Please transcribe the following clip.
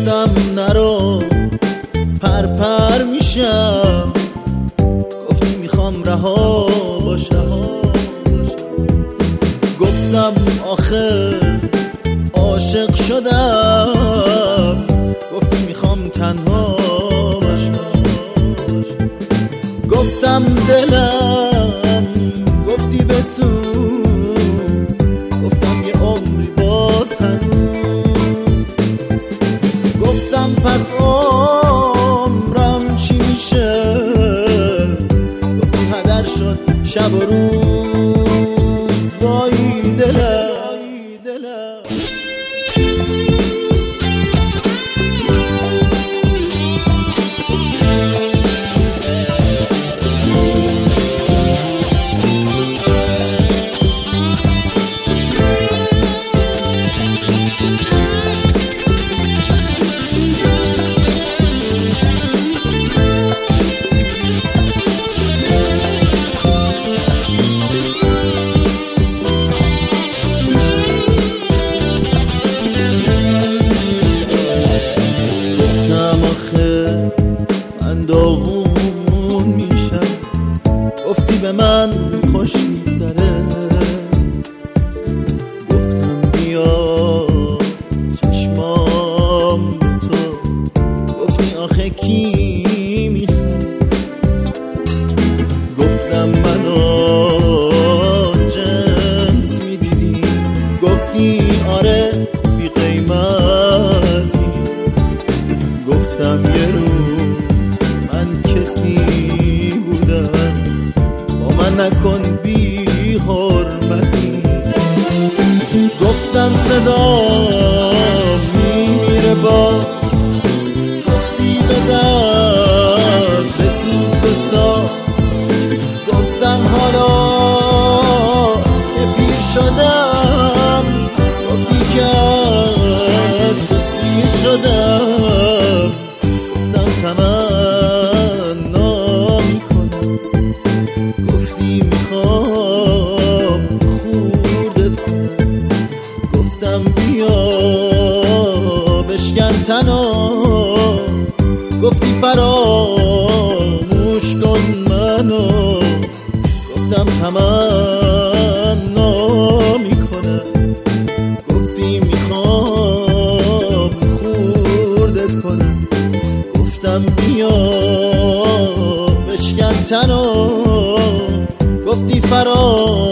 گفتم نرو پر میشم، گفتی میخوام رها باشم. گفتم آخه عاشق شدم، گفتی میخوام تنها باشم. گفتم دلم، گفتی بسوز، گفتم یه عمری باز هنوز. گفتم پس عمرم چی میشه، گفتی هدر شد شب و روز. وای دلم من داغون میشم، گفتی به من خوش میگذره. گفتم بیا چشمام به تو، گفتی آخه کی میخوره. گفتم منو جنس میدیدی، گفتی آره بی قیمتی. گفتم یه روز من کسی بودم، با من نکن بی حرمتی. گفتم صدا میمیره باز، گفتی به درد بسوز بساز. گفتم حالا که پیر شدم، گفتی که از تو سیر شدم. گفتم تمنا میکنم، گفتی میخوام خوردت کنم. گفتم بیا بشکن تنو، گفتی فراموش کن منو. گفتم تمنا میکنم، گفتی میخوام خوردت کنم. گفتم بیا بشکن تنو، گفتی فراموش